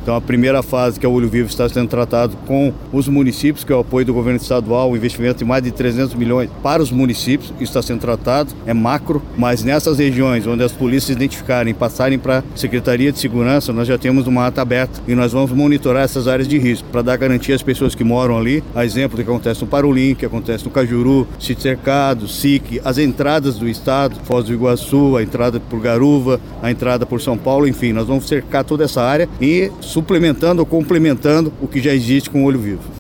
Então a primeira fase, que é o Olho Vivo, está sendo tratado com os municípios, que é o apoio do governo estadual, o investimento de mais de 300 milhões para os municípios, isso está sendo tratado, é macro, mas nessas regiões onde as polícias identificarem, passarem para a Secretaria de Segurança, nós já temos uma ata aberta e nós vamos monitorar essas áreas de risco para dar garantia às pessoas que moram ali, a exemplo do que acontece no Parolim, que acontece no Cajuru, Sítio Cercado, SIC, as entradas do estado, Foz do Iguaçu, a entrada por Garuva, a entrada por São Paulo, enfim, nós vamos cercar toda essa área e suplementando ou complementando o que já existe com o Olho Vivo.